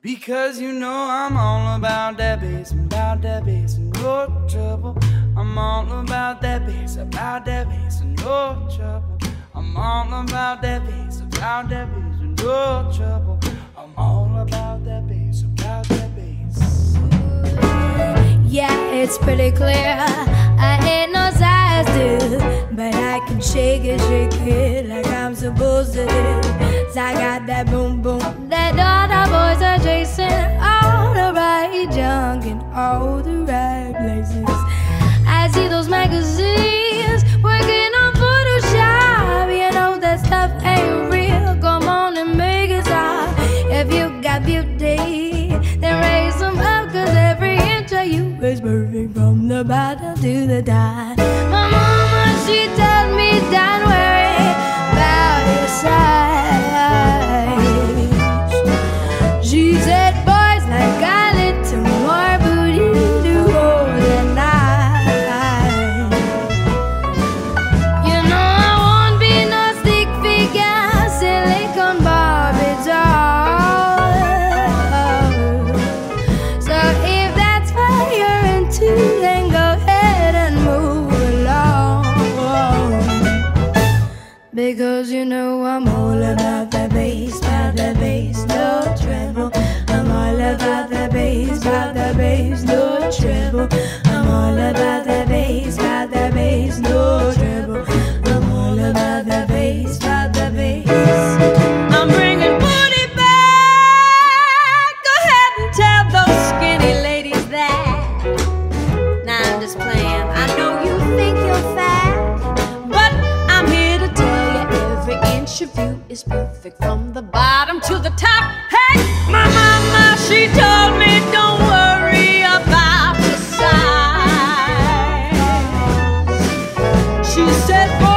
Because you know I'm all about that bass, and no trouble. I'm all about that bass, and no trouble. I'm all about that bass, and no trouble. I'm all about that bass, Yeah, it's pretty clear I ain't no size dude, but I can shake it like I'm supposed to do. 'Cause I got that boom boom that all the boys are chasing, all the right junk in all the right places. I see those magazines working on Photoshop. You know that stuff ain't real. Come on and make it stop. If you got beauty, then raise them up, 'cause every inch of you is perfect from the bottom to the top. My mama, she told me don't worry about your size. She said boys like a little more booty to hold at night. You know I won't be no stick figure, silicone Barbie doll. So if that's what you're into, then go ahead and move along. Because you know I'm all about the bass, no treble. I'm all about the bass, no treble. I'm all about the bass, no treble. I'm all about the bass, I'm bringing booty back. Go ahead and tell those skinny ladies that. Nah, I'm just playing. I know you think you're fat, but I'm here to tell you every inch of you is perfect from the bottom to the top. Hey, my mama, she told me don't worry about your size. She said, boy,